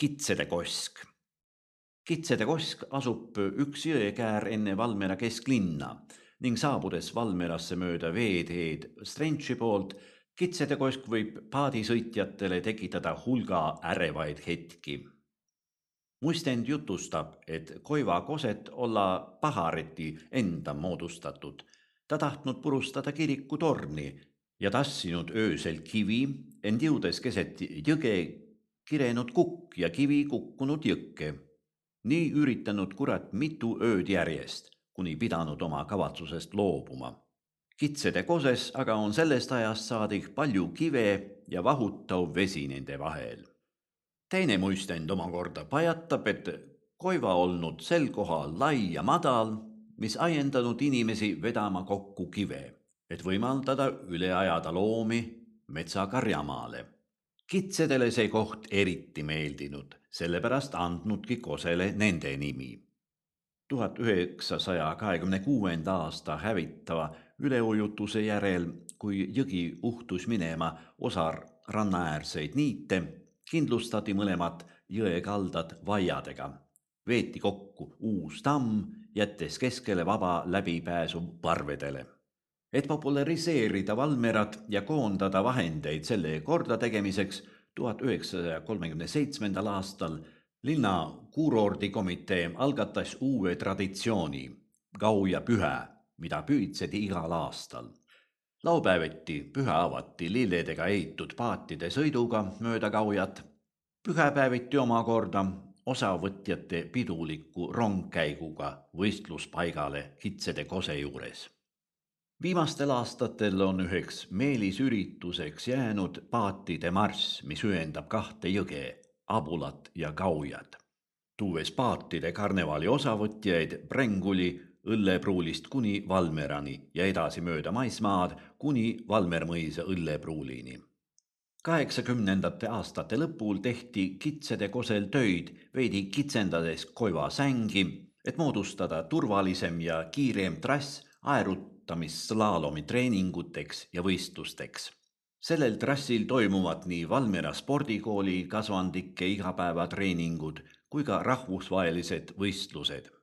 Kitsede kosk. Kitsede kosk asub üks jõekäär enne Valmiera kesklinna ning saabudes Valmierasse mööda veeteed Strentši poolt, Kitsede kosk võib paadisõitjatele tekitada hulga ärevaid hetki. Muistend jutustab, et Koiva koset olla pahareti enda moodustatud. Ta tahtnud purustada kiriku torni ja tassinud öösel kivi, ent jõudes keset jõge kirenud kukk ja kivi kukkunud jõkke. Nii üritanud kurat mitu ööd järjest, kuni pidanud oma kavatsusest loobuma. Kitsede koses aga on sellest ajast saadik palju kive ja vahutav vesi nende vahel. Teine muistend omakorda pajatab, et Koiva olnud sel kohal lai ja madal, mis ajendanud inimesi vedama kokku kive, et võimaldada üle ajada loomi metsakarjamaale. Kitsedele see koht eriti meeldinud, sellepärast andnudki kosele nende nimi. 1926. aasta hävitava üleujutuse järel, kui jõgi uhtus minema osa rannaäärseid niite, kindlustati mõlemad jõekaldad vaiadega. Veeti kokku uus tamm, jättes keskele vaba läbipääsu parvedele. Et populariseerida Valmierat ja koondada vahendeid selle korda tegemiseks, 1937. aastal linna kuurordikomitee algatas uue traditsiooni, Gauja pühä, mida püüdseti igal aastal. Laupäeviti pühä avati lilledega eitud paatide sõiduga mööda Gaujat. Pühäpäeviti omakorda osavõtjate piduliku rongkäiguga võistluspaigale Kitsede kose juures. Viimastel aastatel on üheks meelisürituseks jäänud paatide marss, mis ühendab kahte jõge, Abulat ja Gaujat. Tuues paatide karnevali osavõtjaid Brenguli õllepruulist kuni Valmierani ja edasi mööda maismaad kuni Valmermõisa õllepruulini. 80. aastate lõpul tehti Kitsede kosel töid veidi kitsendades Koiva sängi, et moodustada turvalisem ja kiirem trass aerutamisslaalomi treeninguteks ja võistlusteks. Sellel trassil toimuvad nii Valmiera spordikooli kasvandike igapäevatreeningud kui ka rahvusvahelised võistlused.